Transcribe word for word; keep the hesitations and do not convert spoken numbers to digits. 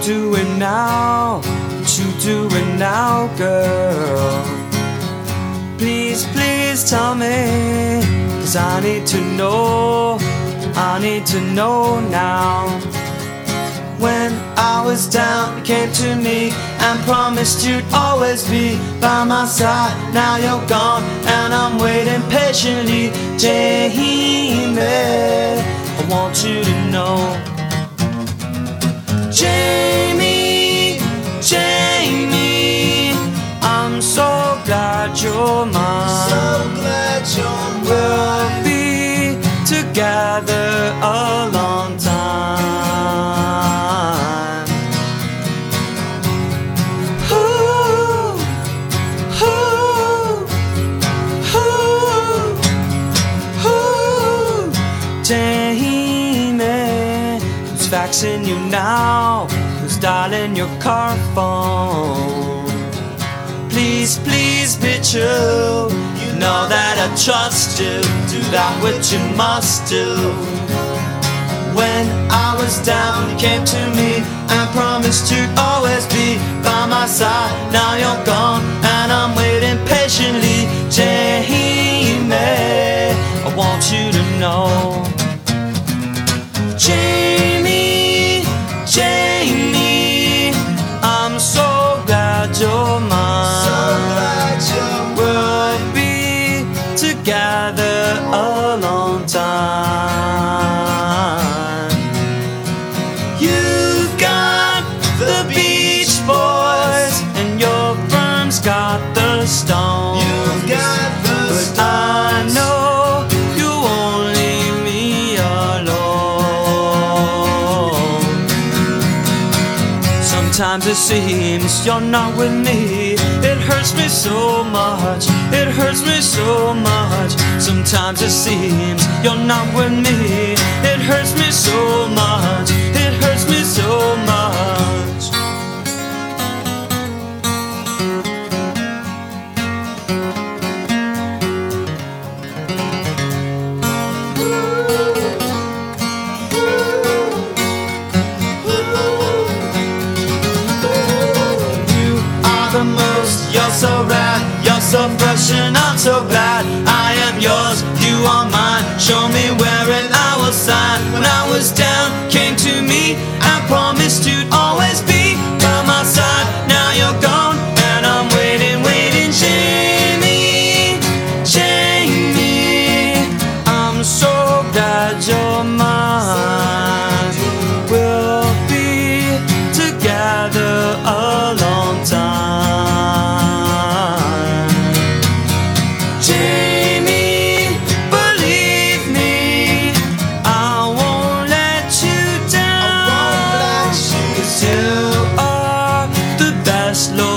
doing now? What you doing now, girl? Please, please tell me, 'cause I need to know, I need to know now. When I was down, you came to me and promised you'd always be by my side. Now you're gone and I'm waiting patiently. Jamie, I want you to know. Jamie, Jamie, I'm so glad you're mine. So glad you're mine. We'll be together a long time. Ooh, ooh, ooh, ooh. Jamie, who's faxing you now? Who's dialing your car phone? Please, please be true. You know that I trust you. Do that which you must do. When I was down, you came to me and promised you'd always be by my side. Now you're gone and I'm waiting patiently. Jamie, I want you to know. Jamie, Jamie, I'm so glad you're mine. So glad you're mine. We'll be together a long time. You've got the Beach Boys and your firm's got the Stones. You've got the But stones. I know you won't leave me alone. Sometimes it seems you're not with me. It hurts me so much. It hurts me so much. Sometimes it seems you're not with me. It hurts me so much. It hurts me so much. You are the most, you're so rad, you're so fresh and I'm so glad I am yours, you are mine. Show me where and I will sign. When I was down, came to me and promised you'd always be by my side. Now you're gone and I'm waiting, waiting. Jamie, Jamie, I'm so glad you're mine. We'll be together a long time. Jamie, believe me, I won't let you down. I won't let you 'Cause you are the best, Lord.